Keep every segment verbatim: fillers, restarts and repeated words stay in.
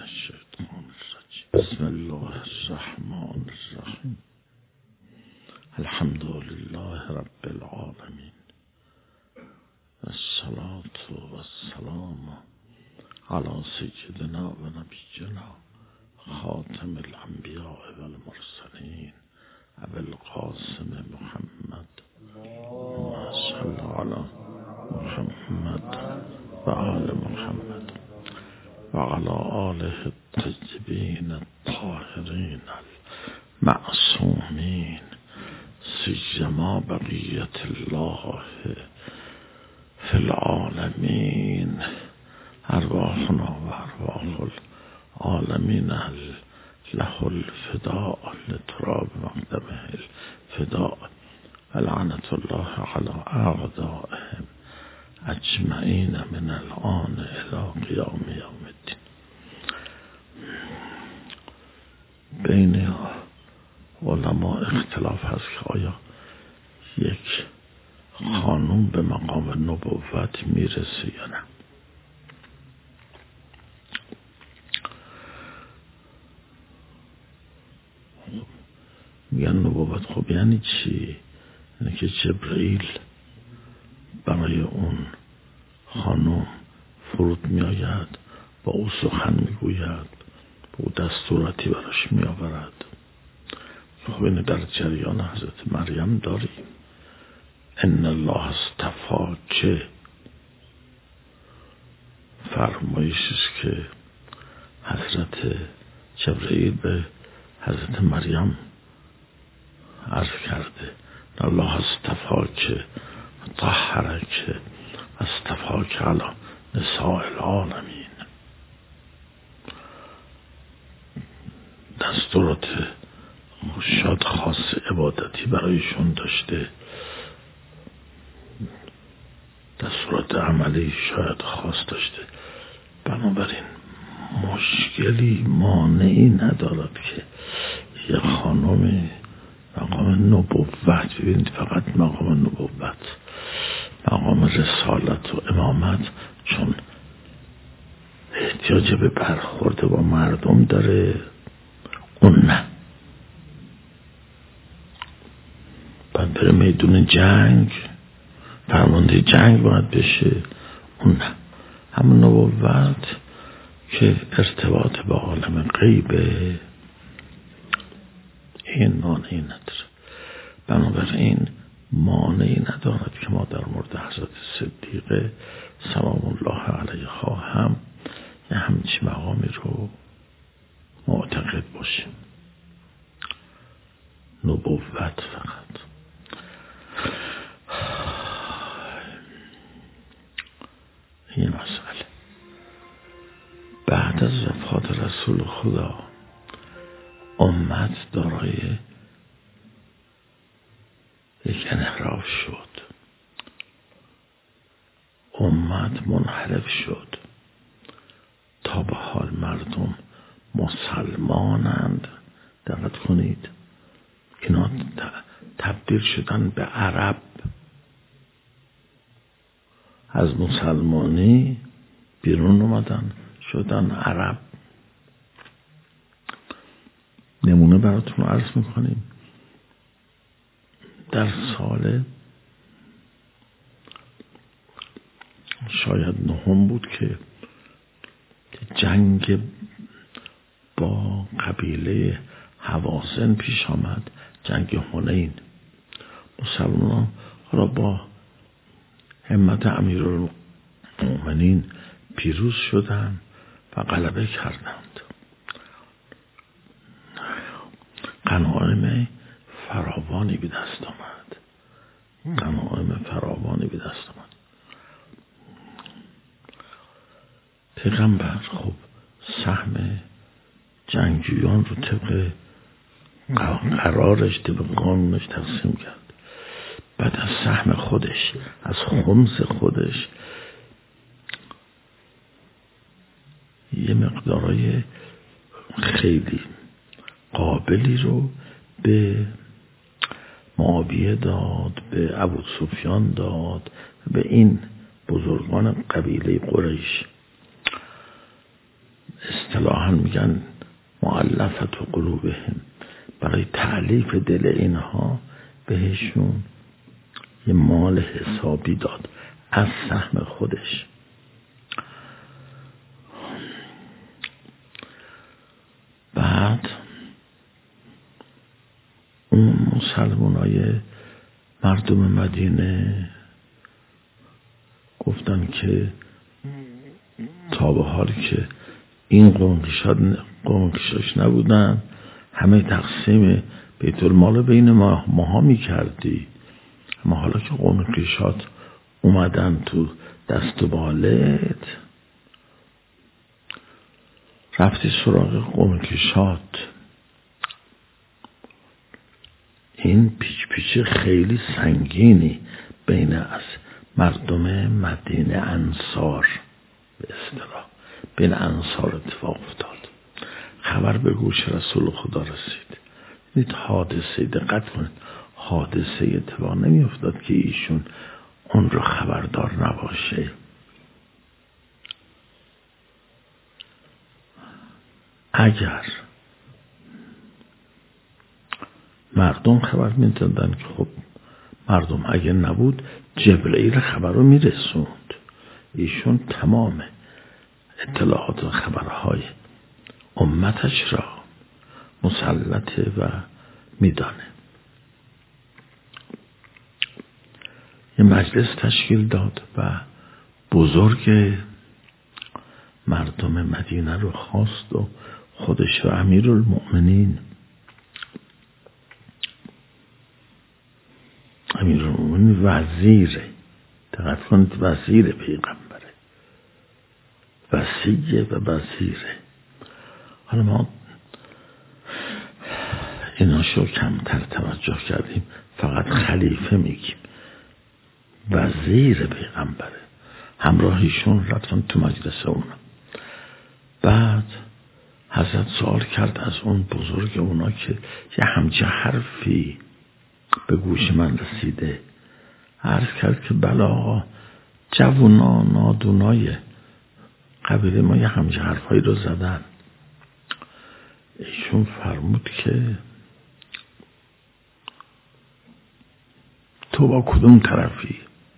الشیطان الرجیم بسم الله الرحمن الرحیم الحمد لله رب العالمین الصلاة والسلام علی سیدنا و نبینا خاتم الانبیاء والمرسلین ابی القاسم محمد صلی علی محمد و آل محمد و علی آله الطیبین الطاهرین المعصومین سیما بقیت الله فی العالمین ارواحنا و ارواح العالمین له الفداء لتراب مقدمه الفداء لعنت الله علی اعدائهم اجمعین من الان الی قیام یوم الدین. بین علما اختلاف هست که آیا یک خانوم به مقام نبوت میرسه یا نه. میگن نبوت خب یعنی چی؟ یعنی که جبرئیل برای اون خانم فرود می آید، با او سخن می گوید، با او دستوراتی براش می آورد. خب اینه در جریان حضرت مریم داریم. ان الله اصطفا که فرمایشی است که حضرت جبرئیل به حضرت مریم عرض کرده. الله اصطفا که طهرک اصطفاک علی نساء العالمین. دستورات شاد خاص عبادتی برایشون داشته، دستورات عملی شاید خاص داشته. بنابراین مشکلی مانعی ندارد که یه خانمی مقام نبوت، ببینید فقط مقام نبوت، مقام رسالت و امامت چون احتیاج به برخورد با مردم داره، اون نه. باید بره میدون جنگ، فرمانده جنگ باید بشه، اون نه. همون نبوت که ارتباط با عالم غیبه، این مانعی نداره. بنابراین مانعی ندارد که ما در مورد حضرت صدیقه سلام الله علیها هم یه همچی مقامی رو معتقد باشیم. نبوت فقط این مسئله. بعد از وفات رسول خدا امت دارای یک انحراف شد، امت منحرف شد. تا به حال مردم مسلمانند، دقت کنید، اینا تبدیل شدن به عرب، از مسلمانی بیرون اومدن شدن عرب. نمونه براتون عرض میکنیم. در سال شاید نهم بود که جنگ با قبیله هوازن پیش آمد، جنگ حنین. مسلمان را با همت امیرالمؤمنین پیروز شدند و غلبه کردند. غنایم فراوانی به دست آمد، غنایم فراوانی به دست آمد. پیغمبر خب سهم جنگیان رو طبق قرارش، طبق قانونش تقسیم کرد. بعد از سهم خودش، از خمس خودش، یه مقدارای خیلی قابلی رو به معاویه داد، به ابو سفیان داد، به این بزرگان قبیله قریش. اصطلاحاً میگن مؤلفت و قلوبهم، برای تعلیف دل اینها بهشون یه مال حسابی داد از سهم خودش. بعد اون مسلمانای مردم مدینه گفتن که تا به حال که این قومکشاش نبودن همه تقسیم بیت المال بین ما ماها می کردی، اما حالا که قومکشات اومدن تو دست و بالت رفتی سراغ قومکشات. این پیچ پیچ خیلی سنگینی بین از مردم مدینه انصار به اصطلاح بین انصار اتفاق افتاد. خبر به گوش رسول خدا رسید. دید حادثه، دقت کنید، حادثه اتفاق نمی افتاد که ایشون اون رو خبردار نباشه. اگر مردم خبر میدادن که خب مردم اگر نبود جبرئیل خبر رو میرسوند، ایشون تمام اطلاعات و خبرهای امتش را مسلطه و میدانه. یه مجلس تشکیل داد و بزرگ مردم مدینه رو خواست و خودش و امیرالمؤمنین امیرالمؤمنین وزیره، دقت کنید، وزیر پیغمبره، وصیه و وزیره. حالا ما ایناشو کمتر توجه کردیم، فقط خلیفه میگیم. وزیر پیغمبره، همراهیشون رفتن تو مجلس اونا. بعد حضرت سوال کرد از اون بزرگ اونا که یه همچه حرفی به گوش من رسیده. عرض کرد که بله آقا، جوونا نادونای قبیله ما یه همچه حرفایی رو زدن. ایشون فرمود که تو با کدوم طرفی؟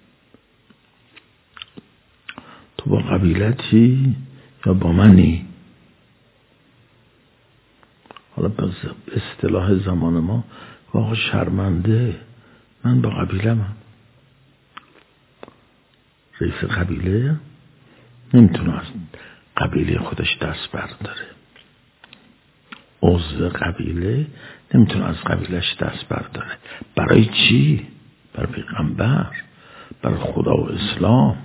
تو با قبیلتی یا با منی؟ حالا به اصطلاح زمان ما واقع شرمنده، من با قبیله من. رئیس قبیله نمیتونه از قبیله خودش دست برداره، عضو قبیله نمیتونه از قبیلش دست برداره. برای چی؟ برای پیغمبر، برای خدا و اسلام.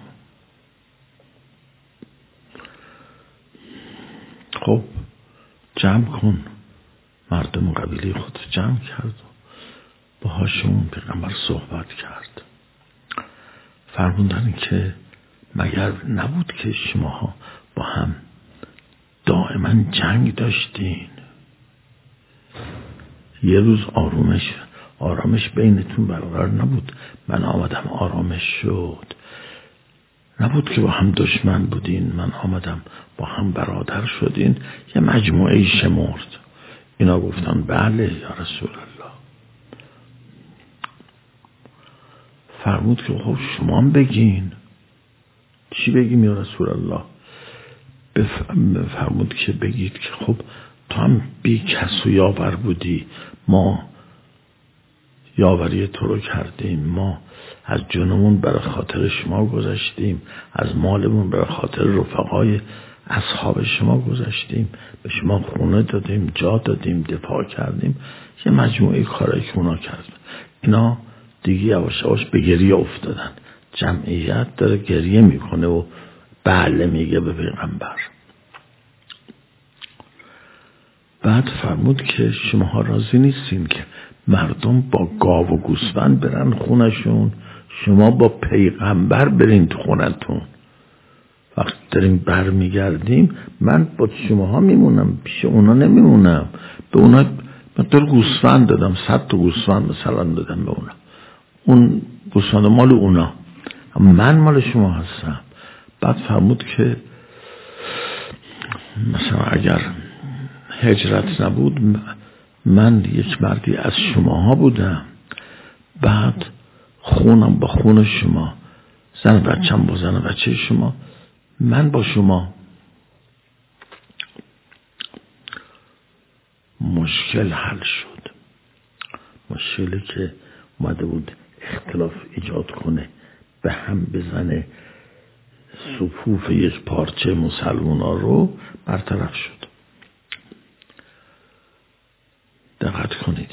خب جمع کن. مردم قبیله خود جمع کرد و باهاشون پیغمبر صحبت کرد. فرمودن که مگر نبود که شماها با هم دائما جنگ داشتین؟ یه روز آرامش آرامش بینتون برقرار نبود، من آمدم آرامش شد. نبود که با هم دشمن بودین، من آمدم با هم برادر شدین. یه مجموعه شمرد. اینا گفتن بله یا رسول الله. فرمود که خب شما هم بگین. چی بگیم یا رسول الله؟ فرمود که بگید که خب تو هم بی کس و یاور بودی، ما یاوری تو رو کردیم، ما از جونمون برای خاطر شما گذاشتیم، از مالمون برای خاطر رفقای اصحاب شما گذاشتیم، به شما خونه دادیم، جا دادیم، دفاع کردیم. یه مجموعه کارایی که اونا کردن. اینا دیگه یواش یواش به گریه افتادن. جمعیت داره گریه میکنه و بله میگه به پیغمبر. بعد فرمود که شماها راضی نیستین که مردم با گاو و گوسفند برن خونشون، شما با پیغمبر برین تو خونتون. وقتی داریم بر میگردیم من با شماها میمونم، پیش اونا نمیمونم. به اونا مقدار گوسفند دادم، صد تا گوسفند مثلا دادم به اونا، اون گوسفند مال اونا، من مال شما هستم. بعد فرمود که مثلا اگر هجرت نبود، من یک مردی از شماها بودم، بعد خونم با خون شما، زن بچم با زن بچه شما، من با شما. مشکل حل شد. مشکلی که اومده بود اختلاف ایجاد کنه، به هم بزنه، صفوف یک پارچه مسلمان ها رو برطرف شد. دقت کنید،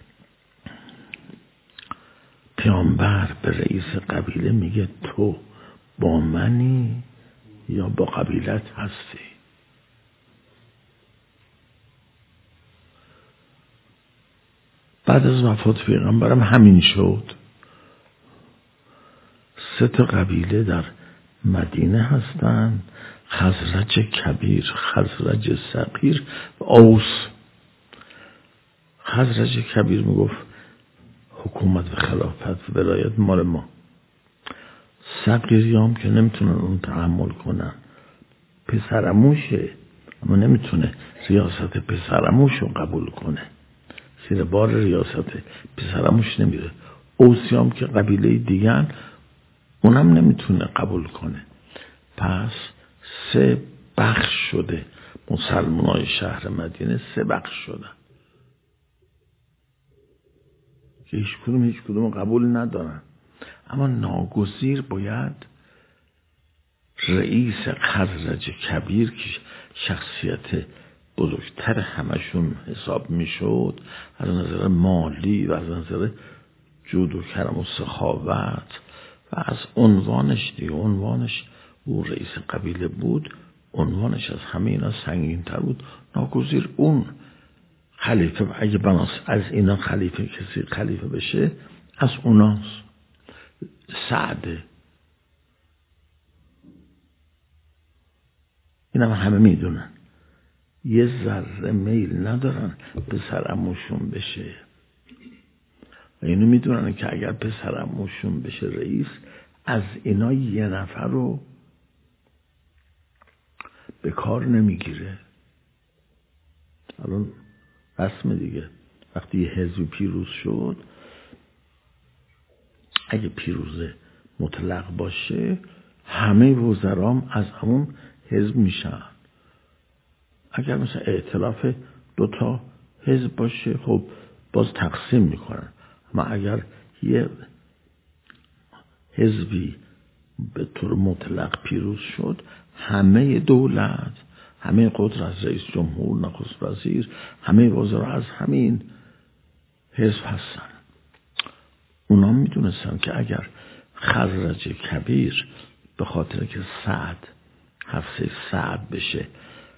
پیامبر به رئیس قبیله میگه تو با منی یا با قبیلت هستی؟ بعد از وفات پیغمبرم همین شد. سه تا قبیله در مدینه هستن، خزرج کبیر، خزرج صغیر و اوس. خزرج کبیر میگفت حکومت و خلافت و ولایت مال ما. صغیریام که نمیتونن اون تحمل کنن، پسرموشه اما نمیتونه ریاست پسرموش رو قبول کنه، زیر بار ریاست پسرموش نمیره. اوسیام که قبیله دیگن، اونم نمیتونه قبول کنه. پس سه بخش شده مسلمانای شهر مدینه، سه بخش شدن که هیچ کدوم هیچ کدوم قبول ندارن. اما ناگزیر باید رئیس خزرج کبیر که شخصیت بزرگتر همشون حساب میشد از نظر مالی و از نظر جود و کرم و سخاوت و از عنوانش دیگه، عنوانش او رئیس قبیله بود، عنوانش از همه اینا سنگین تر بود. ناگزیر اون خلیفه، اگه بناس از اینا خلیفه کسی خلیفه بشه از اوناست. سعده. اینا همه میدونن، یه ذره میل ندارن پسرعموشون بشه و اینو میدونن که اگر پسرعموشون بشه رئیس، از اینا یه نفر رو به کار نمیگیره. الان رسم دیگه، وقتی یه حزب پیروز شد، اگه پیروز مطلق باشه همه وزرام از همون حزب میشن. اگر مثلا ائتلاف دوتا حزب باشه خب باز تقسیم میکنن. اما اگر یه حزبی به طور مطلق پیروز شد، همه دولت، همه قدرت، رئیس جمهور، نخست وزیر، همه وزرا از همین حزب هستن. اونا میدونستن که اگر خزرج کبیر به خاطر که سعد حفصه سعد بشه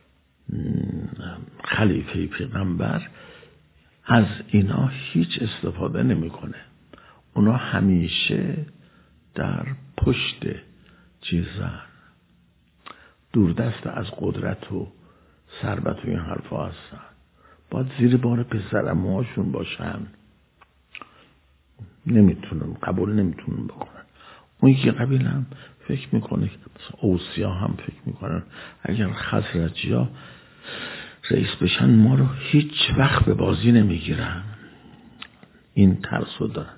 خلیفه پیغمبر، از اینا هیچ استفاده نمیکنه. اونا همیشه در پشت چیزن، دوردست از قدرت و ثروت و این حرفا هستن. باید زیر بار پسرعموهاشون باشن، نمیتونن قبول نمیتونن بکنن. اون یکی قبیله هم فکر میکنه، مثلا اوسیا هم فکر میکنن اگر خزرجی ها رئیس بشن ما رو هیچ وقت به بازی نمیگیرن. این ترسو دارن.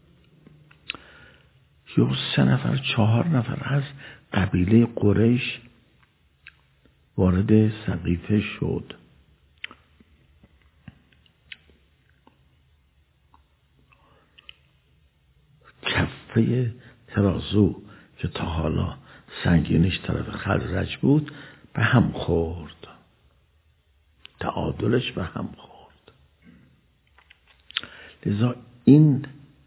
یا سه نفر چهار نفر از قبیله قریش وارد سقیفه شد. کفه ترازو که تا حالا سنگینش طرف خزرج بود به هم خورد، تعادلش به هم خورد. لذا این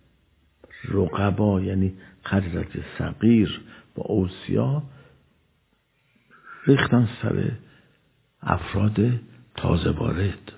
رقبا یعنی خزرج صغیر با اوسیا ریختن سر افراد تازه وارد.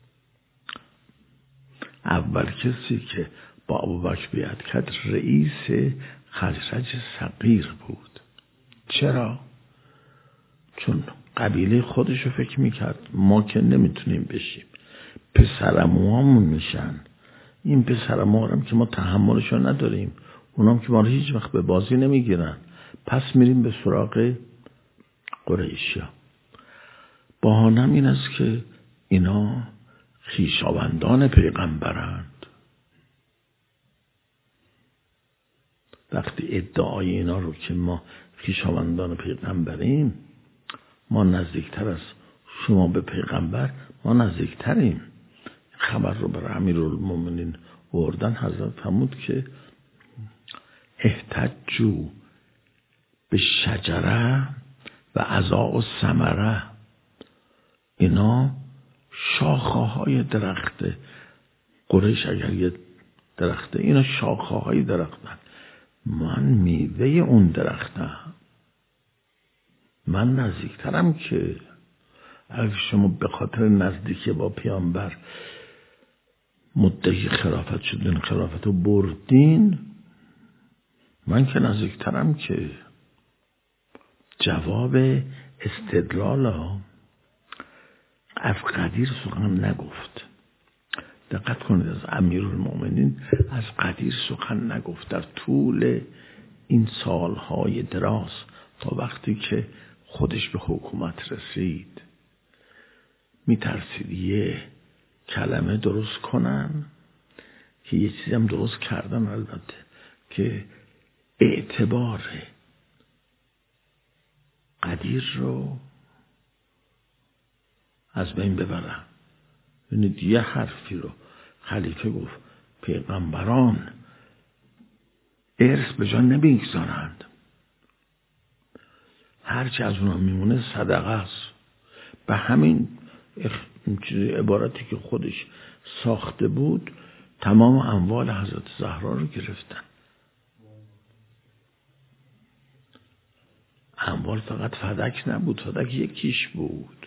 اول کسی که با ابوبکر بیعت کرد رئیس خزرج صغیر بود. چرا؟ چون قبیله خودشو فکر میکرد ما که نمیتونیم بشیم، پسرعموهامون میشن. این پسرعموهام که ما تحملشو نداریم، اونام که ما رو هیچ وقت به بازی نمیگیرن، پس میریم به سراغ قریشیا. بهانم این است که اینا خویشاوندان پیغمبرند. وقتی ادعای اینا رو که ما خویشاوندان پیغمبریم، ما نزدیکتر از شما به پیغمبر، ما نزدیکتریم. خبر رو برای امیرالمومنین آوردن. حضرت فرمود که احتجوا به شجره و عزاء و ثمره، اینا شاخه های درخت قریش، اگر یه درخته، اینا شاخه های درختن، من میوه اون درختم، من نزدیکترم. که اگر شما به خاطر نزدیکی با پیامبر مدعی خلافت شدین، خلافت رو بردین، من که نزدیکترم. که جواب استدلال ها از قدیر سخن نگفت. دقت کنید، از امیرالمومنین از قدیر سخن نگفت. در طول این سالهای دراز تا وقتی که خودش به حکومت رسید، میترسید یه کلمه درست کنن، که یه چیزی هم درست کردن البته، که اعتبار قدیر رو از بین ببرن. یعنی یه حرفی رو خلیفه گفت، پیغمبران ارث به جا نمیگذارند، هرچی از اونها میمونه صدقه است. به همین عبارتی که خودش ساخته بود، تمام اموال حضرت زهرا رو گرفتن. اموال فقط فدک نبود، فدک یکیش بود.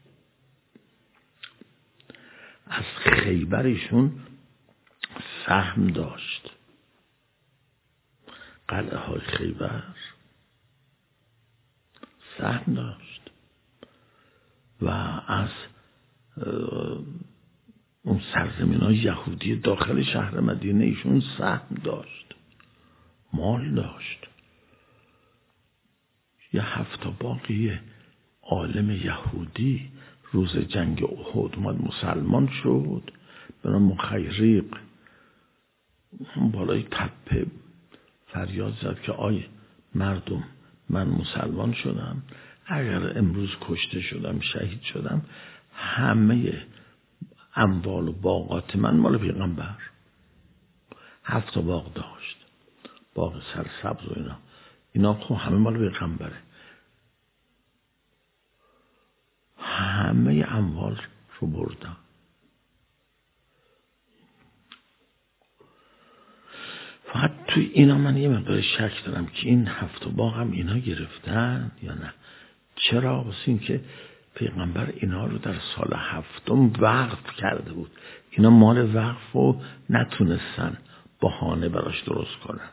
از خیبرشون سهم داشت، قلعه های خیبر سهم داشت و از اون سرزمین های یهودی داخل شهر مدینه ایشون سهم داشت، مال داشت. یه هفت باقی عالم یهودی روز جنگ احد اومد مسلمان شد، به نام مخیریق بالای تپه فریاد زد که آی مردم، من مسلمان شدم، اگر امروز کشته شدم، شهید شدم، همه اموال و باغات من مال پیغمبر. هفت باغ داشت، باغ سرسبز و اینا، اینا خب همه مال پیغمبره. همه اموال رو بردن. فقط توی اینا من یه مقدار شک دارم که این هفت باغ هم اینا گرفتن یا نه. چرا؟ واسه این که پیغمبر اینا رو در سال هفتم وقف کرده بود. اینا مال وقف رو نتونستن بهانه براش درست کنن.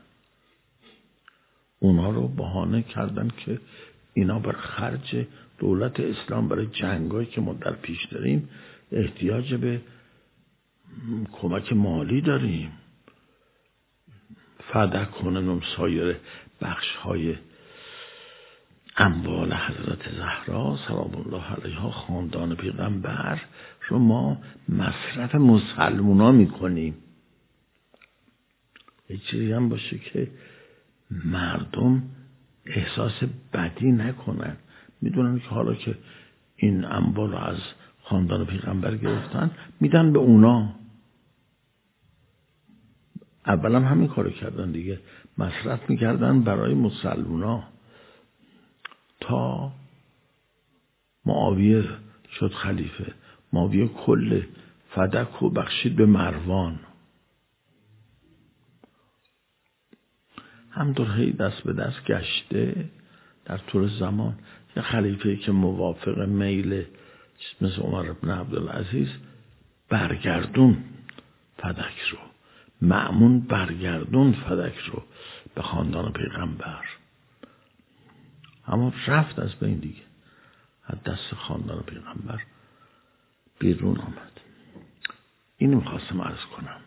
اونا رو بهانه کردن که اینا بر خرج دولت اسلام برای جنگایی که ما در پیش داریم احتیاج به کمک مالی داریم. فدک کنن سایر بخش های اموال حضرت زهرا سلام الله علیها، خاندان پیغمبر رو ما مصرف مسلمونا میکنیم. یه چیزی هم باشه که مردم احساس بدی نکنن، میدونن که حالا که این اموال رو از خاندان پیغمبر گرفتن میدن به اونا. اولا همین کارو کردن دیگه، مصرف میکردن برای مسلمونا تا معاویه شد خلیفه. معاویه کل فدک رو بخشید به مروان. همطور هی دست به دست گشته در طول زمان. یه خلیفه که موافق میل مثل عمر بن عبدالعزیز برگردون فدک رو، مأمون برگردون فدک رو به خاندان پیغمبر، اما رفت از بین دیگه، از دست خاندان پیغمبر بیرون آمد. اینو میخواستم عرض کنم.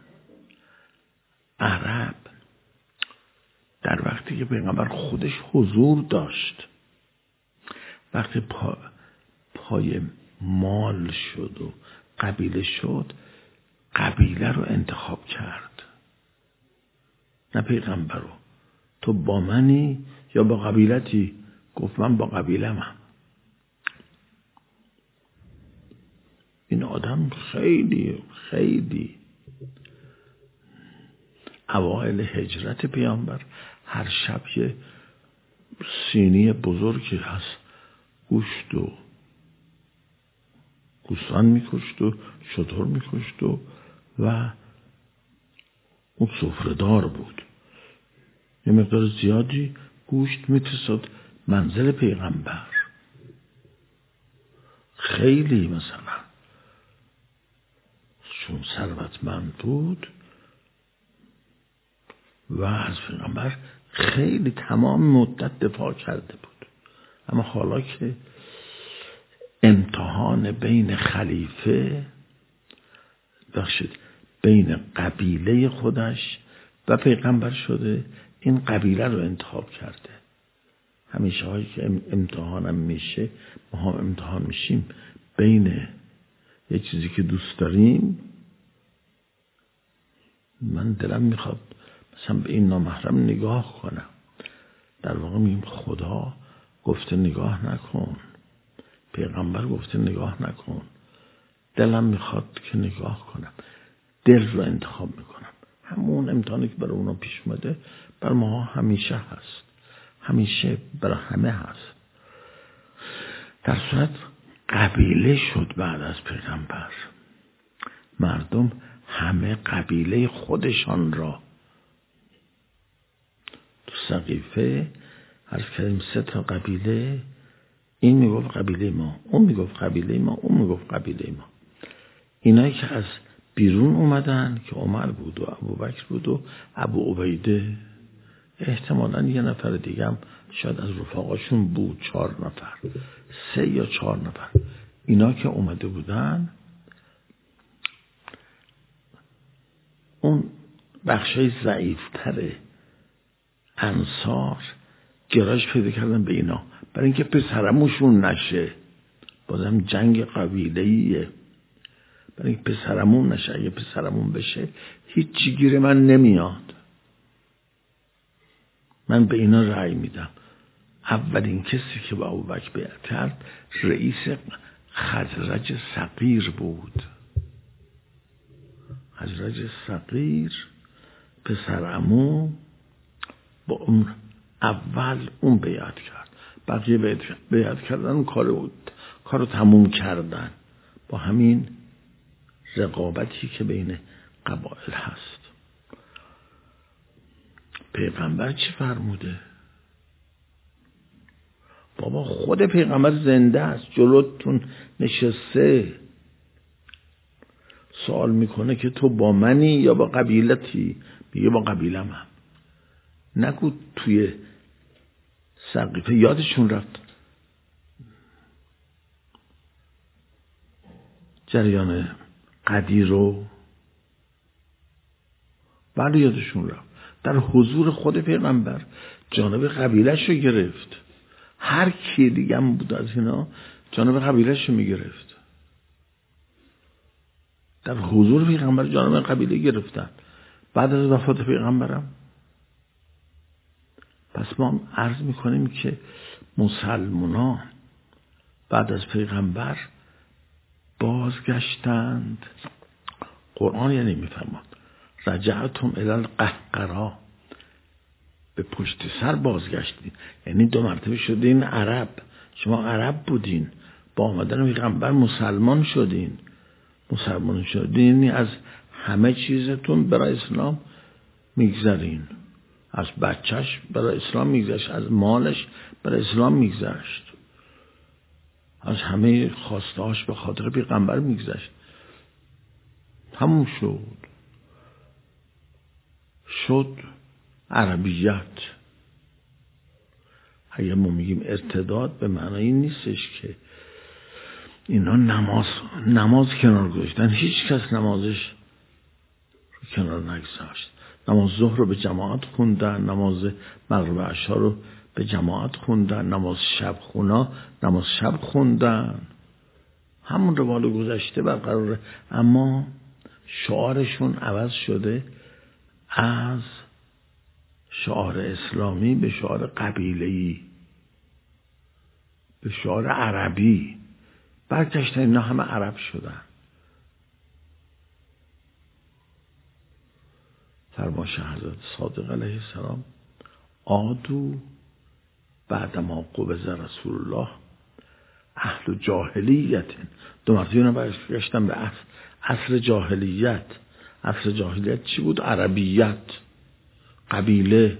عرب در وقتی که پیغمبر خودش حضور داشت، وقتی پا پای مال شد و قبیله شد، قبیله رو انتخاب کرد نه پیغمبر رو. تو با منی یا با قبیلتی؟ گفت من با قبیله‌ام. این آدم خیلی خیلی اوائل هجرت پیامبر هر شب یه سینی بزرگی هست گوشت و گوسفند میکشت و شتر میکشت و و اون سفره دار بود. یه مقدار زیادی گوشت میفرستاد منزل پیغمبر. خیلی مثلا چون ثروتمند بود و از پیغمبر خیلی تمام مدت دفاع کرده بود. اما حالا که امتحان بین خلیفه بخشید بین قبیله خودش و پیغمبر شده، این قبیله رو انتخاب کرده. همیشه هایی که امتحانم میشه، ما هم امتحان میشیم بین یه چیزی که دوست داریم. من دلم میخواد مثلا به این نامحرم نگاه کنم، در واقع میگیم خدا گفته نگاه نکن، پیغمبر گفته نگاه نکن، دلم میخواد که نگاه کنم، دل رو انتخاب میکنم. همون امتحانی که برای اونا پیش اومده برای ما همیشه هست، همیشه برای همه هست. در صورت قبیله شد بعد از پیغمبر. مردم همه قبیله خودشان را تو سقیفه عرض کردیم سه تا قبیله، این میگفت قبیله ما، اون میگفت قبیله ما، اون میگفت قبیله ما. اینایی که از بیرون اومدن که عمر بود و ابوبکر بود و ابو عبیده، احتمالاً یه نفر دیگه هم شاید از رفاقاشون بود، چهار نفر، سه یا چهار نفر. اینا که اومده بودن اون بخشای ضعیفتر انصار گرایش پیدا کردن به اینا برای اینکه پسرموشون نشه. بازم جنگ قبیله‌ایه، برای اینکه پسرمون نشه. اگه پسرمون بشه هیچی گیر من نمیاد، من به اینا رأی میدم. اولین کسی که با ابوبکر بیعت کرد رئیس خزرج صغیر بود. خزرج صغیر پسر عمو با اون اول اون بیعت کرد، بقیه بیعت کردن اون کارو کارو تموم کردن. با همین رقابتی که بین قبایل هست. پیغمبر چی فرموده؟ بابا خود پیغمبر زنده است، جلوتون نشسته، سوال میکنه که تو با منی یا با قبیلتی؟ میگه با قبیلم هم. نگو توی سقیفه یادشون رفت جریان قدیر رو، بعد یادشون رفت در حضور خود پیغمبر جانب قبیلش رو گرفت. هر کی دیگه هم بود از اینا جانب قبیلش رو میگرفت. در حضور پیغمبر جانب قبیله گرفتن بعد از وفات پیغمبرم. پس ما عرض میکنیم که مسلمانان بعد از پیغمبر بازگشتند. قرآن یعنی میفرماد رجعتم الی القهقرا، به پشت سر بازگشتین، یعنی دو مرتبه شدین عرب. شما عرب بودین، با آمدن پیغمبر مسلمان شدین. مسلمان شدین از همه چیزتون برای اسلام میگذارین، از بچهش برای اسلام میگذشت، از مالش برای اسلام میگذشت، از همه خواستهاش به خاطر پیغمبر میگذشت. همون شد شد عربیت. اگه ما میگیم ارتداد به معنی نیستش که اینا نماز نماز کنار گذاشتن. هیچ کس نمازش رو کنار نگذاشت. نماز ظهر رو به جماعت خوندن، نماز مغرب و عشا رو به جماعت خوندن، نماز شب خونا نماز شب خوندن. همون روال گذشته برقراره، اما شعارشون عوض شده از شعار اسلامی به شعار قبیله‌ای، به شعار عربی. برگشتن اینا همه عرب شدن. فرمایش حضرت صادق علیه السلام عادوا بعدما قبض رسول الله اهل جاهلیت. دو مرتبه اینا برگشتن به اصل عصر جاهلیت. عصر جاهلیت چی بود؟ عربیت، قبیله.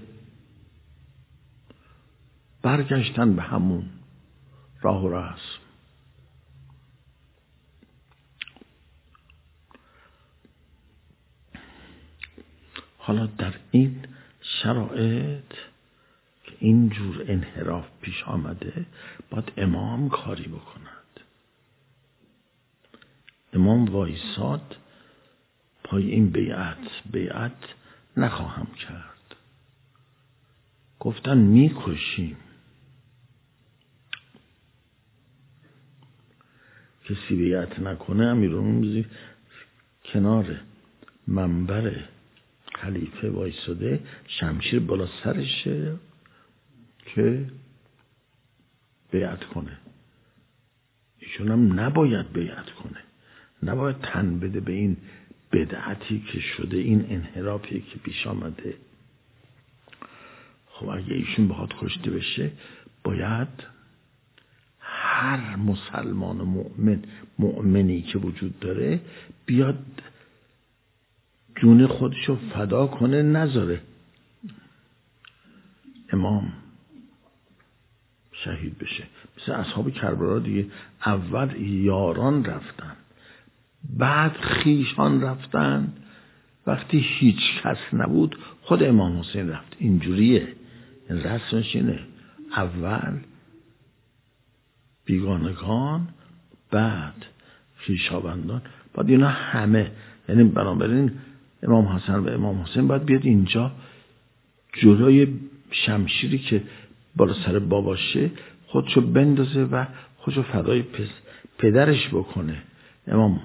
برگشتن به همون راه و رسم. حالا در این شرایط که اینجور انحراف پیش آمده، باید امام کاری بکند. امام وایساد پای این بیعت بیعت نخواهم کرد. گفتن میکشیم. کسی بیعت نکنه امیرالمومنین کنار منبر خلیفه وایساده، شمشیر بالا سرشه که بیعت کنه. ایشون هم نباید بیعت کنه، نباید تن بده به این بدعتی که شده، این انحرافی که پیش آمده. خب اگه ایشون بخواد کشته بشه، باید هر مسلمان و مؤمن مؤمنی که وجود داره بیاد جون خودشو فدا کنه، نذاره امام شهید بشه. مثل اصحاب کربلا دیگه، اول یاران رفتن، بعد خیشان رفتن، وقتی هیچ کس نبود خود امام حسین رفت. اینجوریه، این رسمش اینه، اول بیگانگان، بعد خویشاوندان، بعد اینا همه. یعنی بنابراین امام حسن و امام حسین باید بیاد اینجا جلوی شمشیری که بالا سر باباشه خودشو بندازه و خودشو فدای پس پدرش بکنه. امام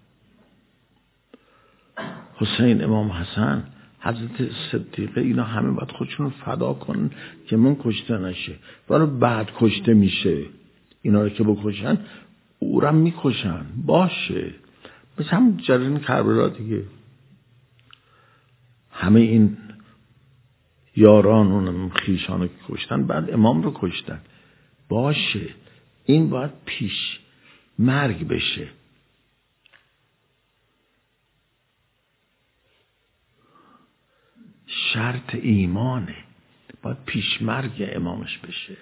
حسین، امام حسن، حضرت صدیقه، اینا همه باید خودشون فدا کنن که من کشته نشه. ولی بعد کشته میشه، اینا رو که بکشن او رو میکشن. باشه، مثل هم جریان کربلا دیگه، همه این یاران اونم خیشان رو کشتن، بعد امام رو کشتن. باشه، این باید پیش مرگ بشه. شرط ایمانه، باید پیش مرگ امامش بشه.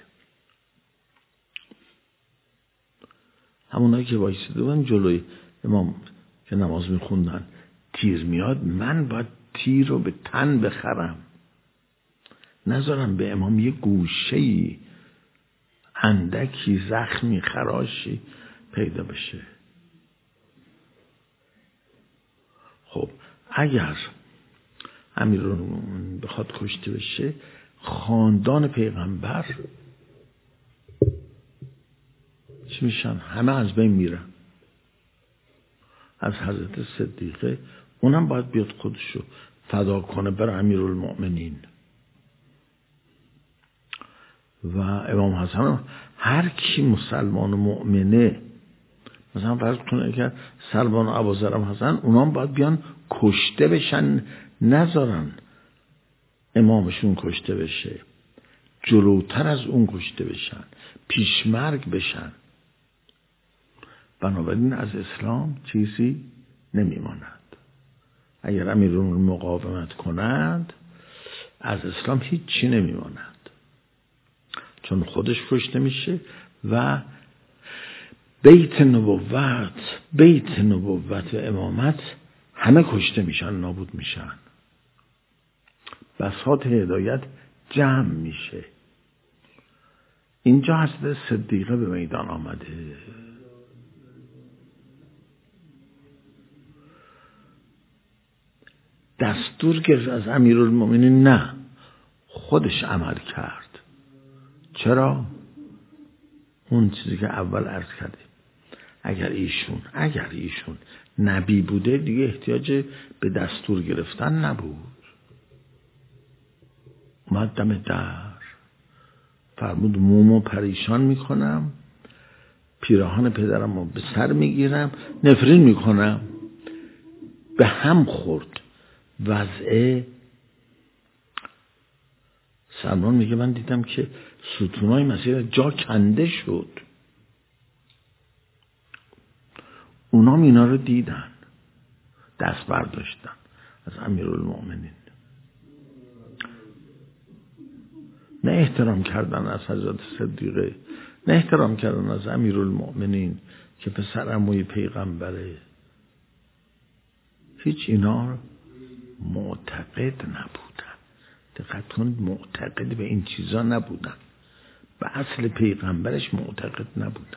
همونایی که وایسیده بودن جلوی امام که نماز میخوندن، تیر میاد، من باید تیر رو به تن بخرم، نذارم به امام یه گوشه‌ای، اندکی زخمی، خراشی پیدا بشه. خب اگر امیرالمومنین بخواد کشته بشه، خاندان پیغمبر چی میشن؟ همه از بین میرن. از حضرت صدیقه، اونم باید بیاد خودشو فدا کنه بر امیرالمومنین. و امام حسن، هر کی مسلمان و مؤمنه، مثلا فرض کنه اگر سلمان و ابوذر هستن، اونام باید بیان کشته بشن، نذارن امامشون کشته بشه، جلوتر از اون کشته بشن، پیشمرگ بشن. بنابراین از اسلام چیزی نمیماند. اگر امیرون مقاومت کنند، از اسلام هیچی نمیماند، چون خودش کشته میشه و بیت نبوت بیت نبوت و امامت همه کشته میشن، نابود میشن. بساط هدایت جمع میشه. اینجا حضرت صدیقه به میدان آمده. دستور گرفت از امیرالمومنین، نه، خودش عمل کرد. چرا؟ اون چیزی که اول عرض کردیم، اگر ایشون اگر ایشون نبی بوده دیگه احتیاج به دستور گرفتن نبود. اومد دم در، فرمود مومو پریشان میکنم، پیراهن پدرم رو به سر میگیرم، نفرین میکنم. به هم خورد وضعه. سلمان میگه من دیدم که ستونای مسیر جا کنده شد. اونام اینا رو دیدن، دست برداشتن از امیرالمومنین، نه احترام کردن از حضرت صدیقه، نه احترام کردن از امیرالمومنین که پسر عموی پیغمبره. هیچ اینا معتقد نبودن. دقت کنید، معتقد به این چیزا نبودن، به اصل پیغمبرش معتقد نبودن.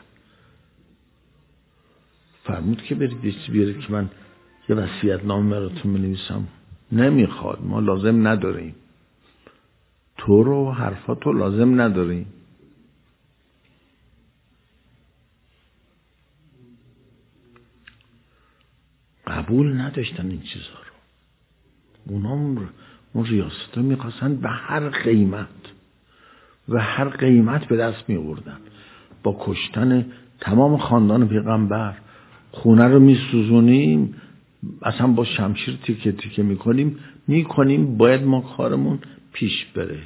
فرمود که برید یکی بیارید که من یه وصیت نامه براتون بنویسم. نمیخواد، ما لازم نداریم، تو رو حرفاتو لازم نداریم. قبول نداشتن این چیزا رو. اونا اون ریاست رو میخواستن به هر قیمت و هر قیمت به دست میوردن. با کشتن تمام خاندان پیغمبر خونه رو میسوزونیم، اصلا با شمشیر تیکه تیکه میکنیم میکنیم باید ما کارمون پیش بره.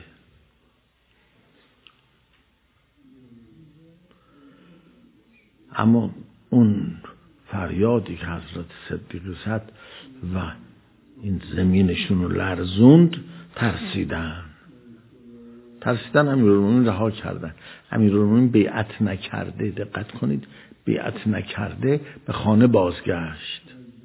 اما اون فریادی که حضرت صدیق زد و این زمینشون رو لرزوند، ترسیدن ترسیدن امیرالمومنین رها کردن. امیرالمومنین بیعت نکرده، دقت کنید، بیعت نکرده به خانه بازگشت.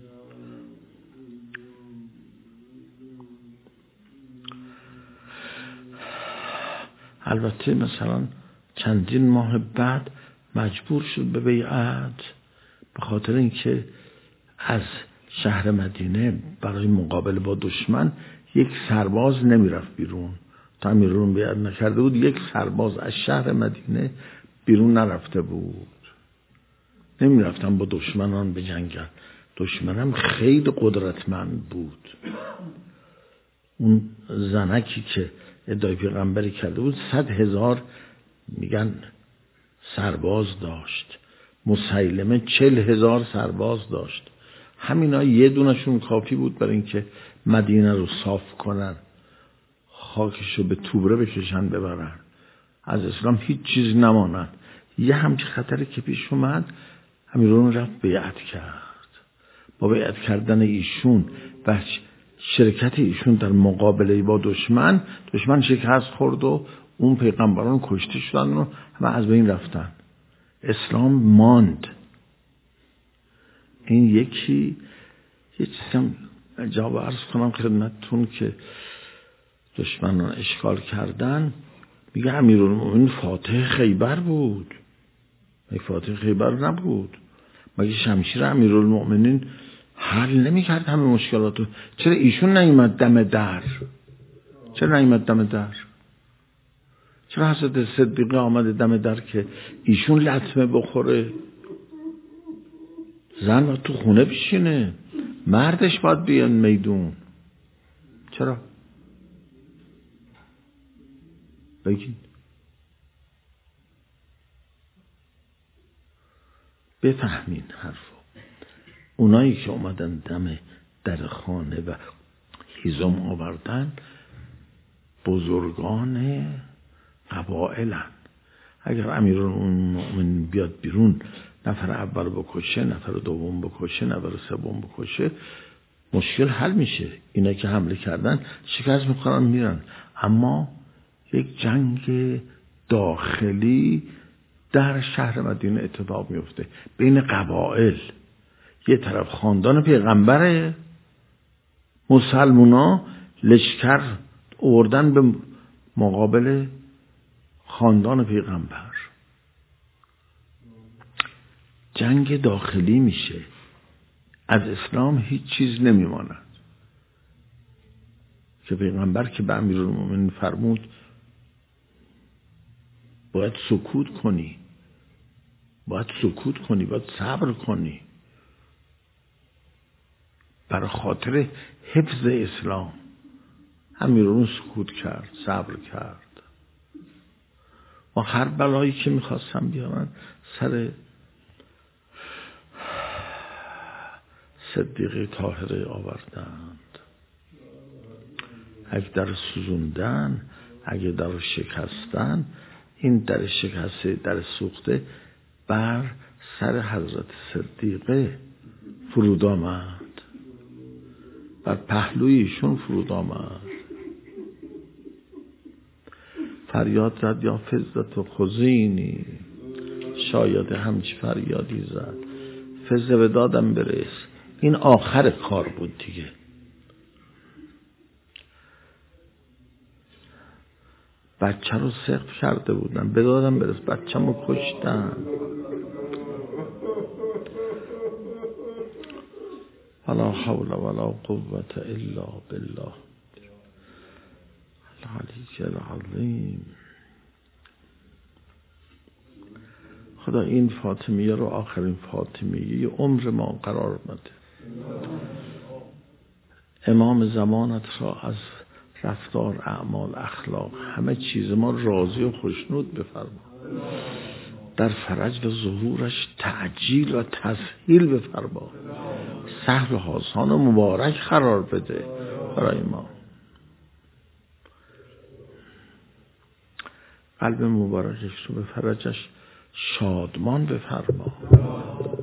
البته مثلا چندین ماه بعد مجبور شد به بیعت، به خاطر اینکه از شهر مدینه برای مقابله با دشمن یک سرباز نمیرفت بیرون. تا امیرالمومنین بیعت نکرده بود یک سرباز از شهر مدینه بیرون نرفته بود. نمیرفتن با دشمنان بجنگن. دشمنم خیلی قدرتمند بود. اون زنکی که ادعای پیغمبری کرده بود صد هزار میگن سرباز داشت. مسیلمه چل هزار سرباز داشت. همینا یه دونشون کافی بود برای اینکه مدینه رو صاف کنن، خاکشو به توبره بکشن ببرن، از اسلام هیچ چیز نمانند. یه همچه خطری که پیش اومد، امیرالمومنین رفت بیعت کرد. با بیعت کردن ایشون و شرکت ایشون در مقابله با دشمن، دشمن شکست خورد و اون پیغمبران کشته شدن و همه از بین رفتن. اسلام ماند. این یکی یه چیزی هم جواب عرض کنم خدمتتون که دشمنان اشکال کردن. میگه امیرالمومنین فاتح خیبر بود. مگه فاتح خیبر نبود؟ مگه شمشیر امیرالمومنین حل نمی کرد همه مشکلاتو؟ چرا ایشون نیومد دم در؟ چرا نیومد دم در؟ چرا حضرت صدیقه آمده دم در که ایشون لطمه بخوره؟ زن باید تو خونه بشینه، مردش باید بیان میدون. چرا؟ بگید. بفهمین حرفو. اونایی که اومدن دم در خانه و هیزم آوردن بزرگان قبائلن. اگر امیرالمومنین بیاد بیرون نفر اول بکشه، نفر دوم بکشه، نفر سوم بکشه، مشکل حل میشه. اینا که حمله کردن شکست میخورن میرن. اما یک جنگ داخلی در شهر مدینه اتفاق میفته بین قبائل. یه طرف خاندان پیغمبره، مسلمونا لشکر آوردن به مقابل خاندان پیغمبر. جنگ داخلی میشه. از اسلام هیچ چیز نمیماند. که پیغمبر که به امیرالمومنین فرمود باید سکوت کنی، باید سکوت کنی، باید صبر کنی برای خاطر حفظ اسلام. امیرالمومنین سکوت کرد، صبر کرد و هر بلایی که میخواستم بیارن سر صدیقه طاهره آوردند. اگه در سوزوندن، اگه در شکستن، این در شکسته، در سوخته بر سر حضرت صدیقه فرود آمد، بر پهلویشون فرود آمد. فریاد زد یا فضت و خزینی، شاید همچی فریادی زد فضه به دادم برس. این آخر کار بود دیگه. بچه رو سقف کرده بودن، به دادم برس، بچه رو کشتن. ولا حول ولا قوة الا بالله العلی العظیم. خدا این فاطمیه رو آخرین فاطمیه عمر ما قرار بده. امام زمانت را از رفتار، اعمال، اخلاق، همه چیز ما راضی و خوشنود بفرما. در فرج و ظهورش تعجیل و تسهیل بفرما. سهل و آسان و مبارک قرار بده برای ما. قلب مبارکش رو به فرجش شادمان بفرما.